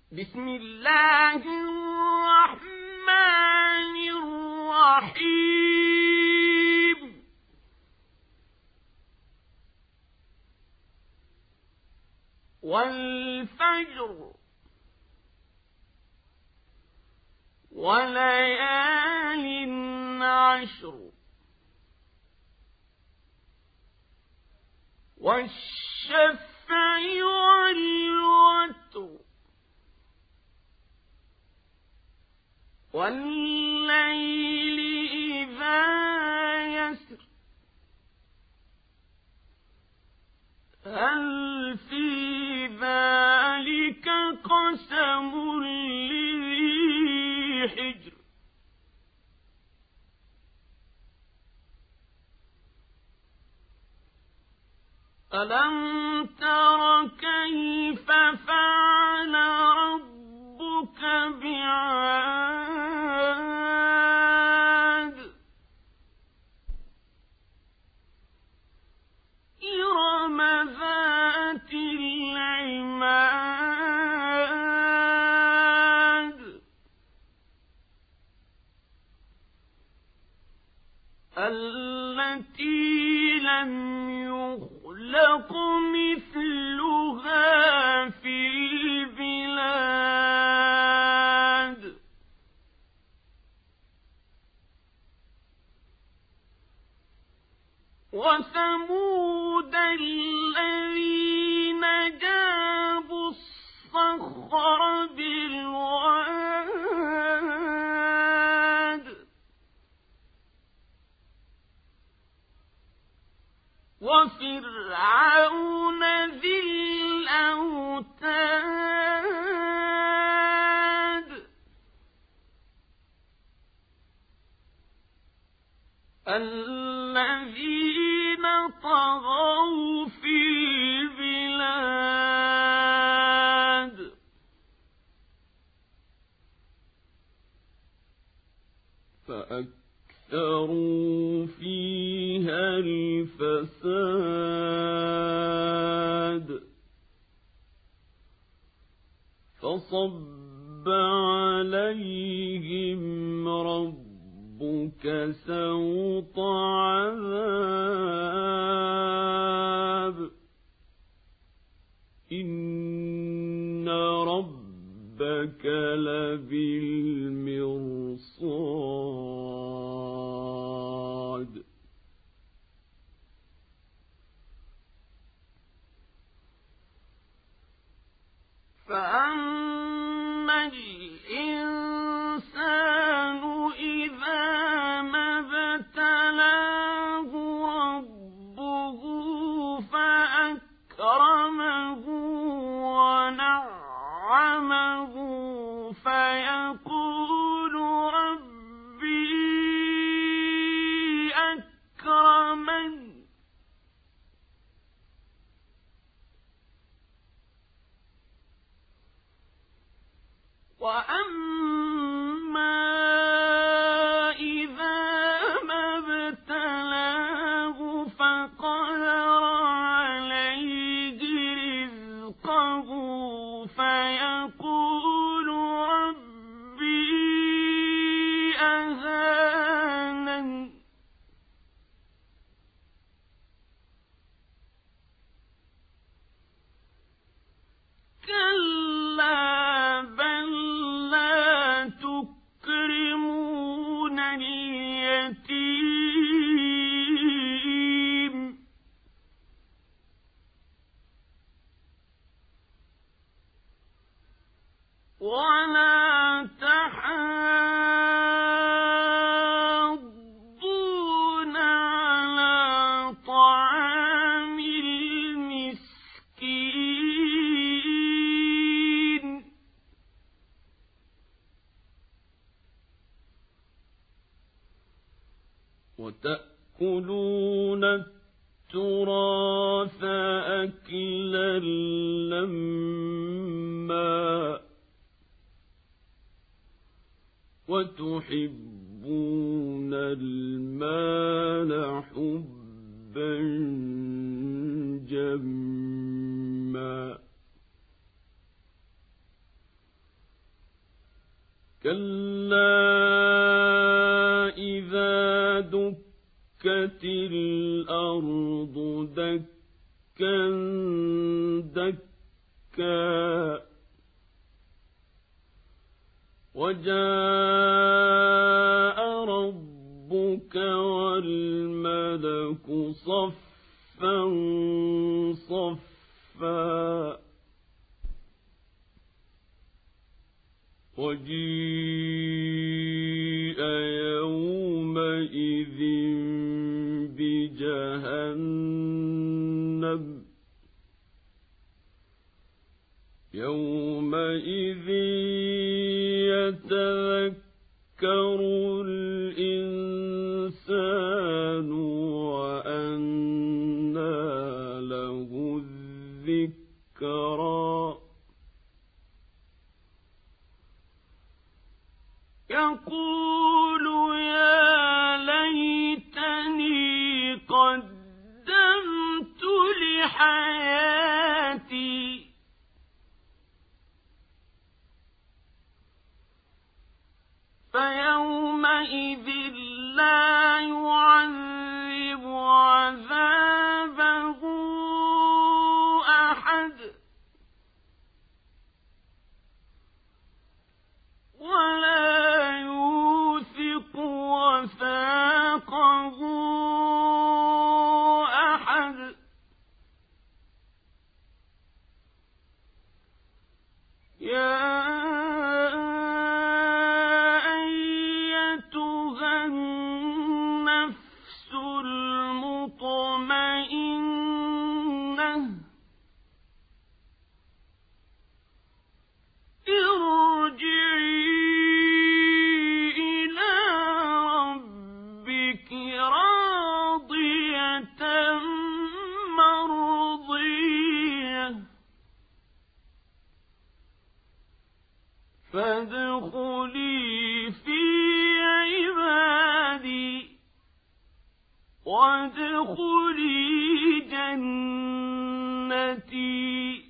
بسم الله الرحمن الرحيم والفجر وليال عشر والشفع والوتر والليل إذا يسر هل في ذلك قسم لذي حجر ألم تر كيف فعل ربك بعاد إرم ذات العماد التي لم يخلق مثلها في البلاد وثمود الذين جابوا الصخر بالواد وفرعون ذي الأوتاد الذين طغوا في البلاد فأكثروا فيها الفساد فصب عليهم ربك سوط عذاب إن ربك لبالمرصاد فأما الإنسان إذا ما ابتلاه ربه فأكرمه ونعمه فيقول ربي أكرمن وأما إذا ما ابتلاه فقدر عليه رزقه فيقول ربي أهانن كلا بل لا تكرمون اليتيم ولا تحاضون على طعام المسكين وتأكلون التراث أكلا لما وتحبون المال حبا جما كلا إذا دكت الأرض دكا دكا وجاء ربك والملك صفا صفا وجيء يومئذ بجهنم يومئذ يتذكر الإنسان وأنى له الذكرى يقول يا ليتني قدمت لحياتي فيومئذ لا يعذب عذابه أحد ولا يوثق وثاقه أحد يا أيتها النفس المطمئنة ارجعي إلى ربك راضية مرضية فادخلي في عبادي وادخلي جنتي